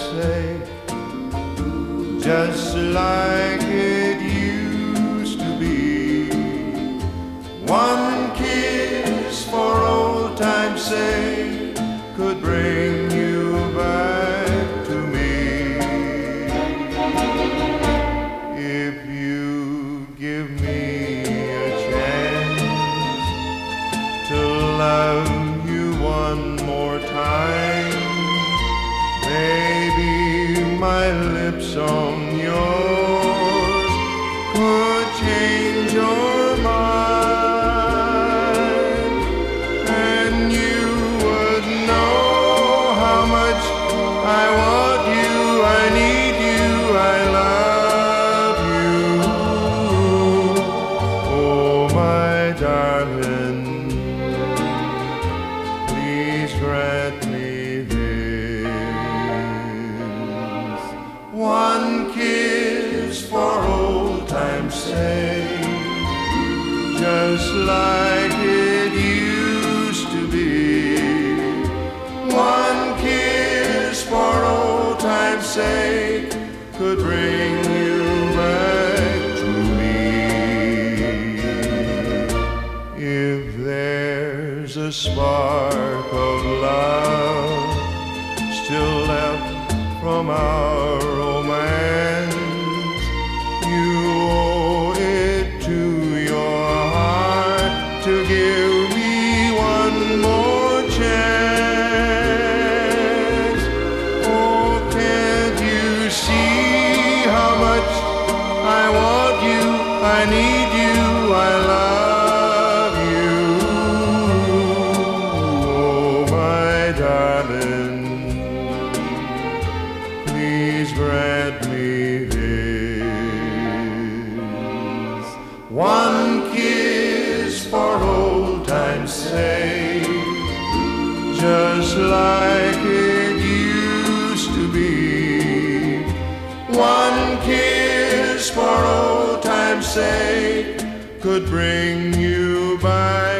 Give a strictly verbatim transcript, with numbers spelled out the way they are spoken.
sake, just like it used to be. One kiss for old time's sake could bring you back to me. If you give me a chance to love you one more time, maybe my lips on yours could change your mind, and you would know how much I want you, I need you, I love you. Oh, my darling, please grant me this. One kiss for old time's sake, just like it used to be. One kiss for old time's sake could bring you back to me. If there's a spark of love still left from our romance, you owe it to your heart to give me one more chance. Oh, can't you see how much I want you, I need you, I love you. Oh, my darling, please grant me this. One kiss for old time's sake, just like it used to be. One kiss for old time's sake could bring you back